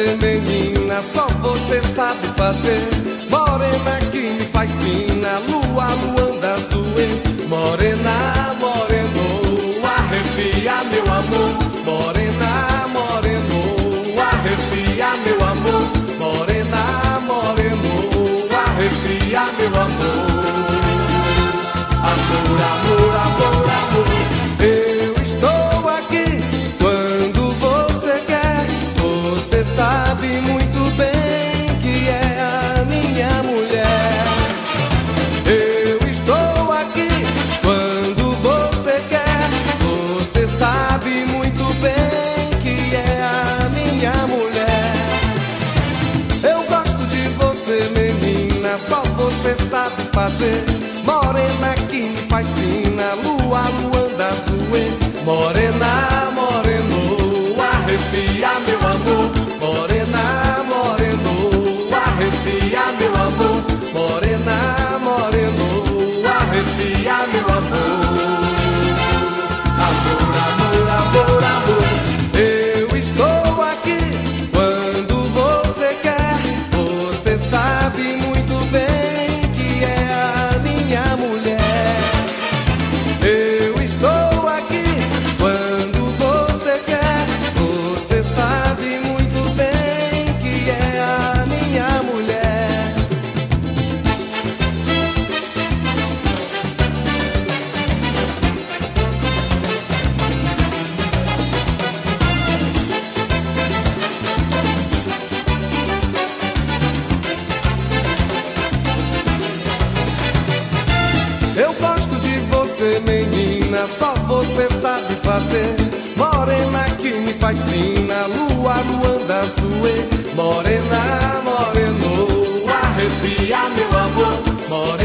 você, menina, só você sabe fazer. Morena que me fascina, lua, luanda, azul. Morena, moreno, arrepia meu amor. Morena, moreno, arrepia meu amor. Morena, moreno, arrepia meu amor. Amor, amor, amor, amor. Eu estou aqui quando você quer. Você sabe muito bem que é a minha mulher. Eu estou aqui quando você quer. Você sabe muito bem que é a minha mulher. Eu gosto de você, menina, só você sabe fazer. Morena que me fascina, lua, luanda, azul. Morena, moreno, arrepia meu amor. Morena, moreno, arrepia meu amor. Morena, moreno, arrepia meu amor. Amor, amor, amor, amor. Eu estou aqui quando você quer. Você sabe muito bem que é a minha mulher. Eu estou aqui quando você quer. Você sabe muito bem que é a minha mulher. Eu gosto de você, menina, só você sabe fazer. Morena que me fascina, lua, luanda, azul. Morena, moreno, arrepia meu amor. Morena,